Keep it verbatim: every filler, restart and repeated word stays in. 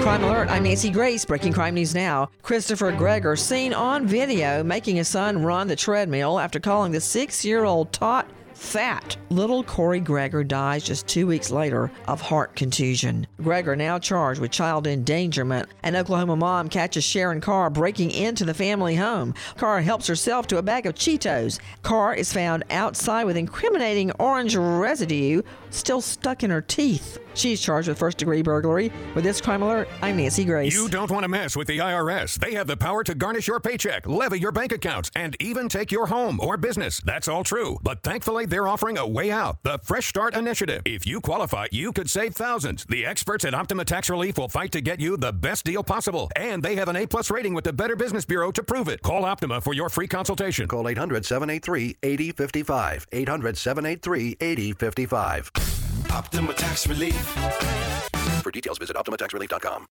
Crime Alert, I'm Nancy Grace. Breaking crime news now. Christopher Gregor seen on video making his son run the treadmill after calling the six-year-old tot fat. Little Corey Gregor dies just two weeks later of heart contusion. Gregor now charged with child endangerment. An Oklahoma mom catches Sharon Carr breaking into the family home. Carr helps herself to a bag of Cheetos. Carr is found outside with incriminating orange residue still stuck in her teeth. She's charged with first-degree burglary. With this Crime Alert, I'm Nancy Grace. You don't want to mess with the I R S. They have the power to garnish your paycheck, levy your bank accounts, and even take your home or business. That's all true. But thankfully, they're offering a way out. The Fresh Start Initiative. If you qualify, you could save thousands. The experts at Optima Tax Relief will fight to get you the best deal possible. And they have an A-plus rating with the Better Business Bureau to prove it. Call Optima for your free consultation. Call eight hundred, seven eight three, eight zero five five. eight hundred, seven eight three, eight zero five five. Optima Tax Relief. For details, visit Optima Tax Relief dot com.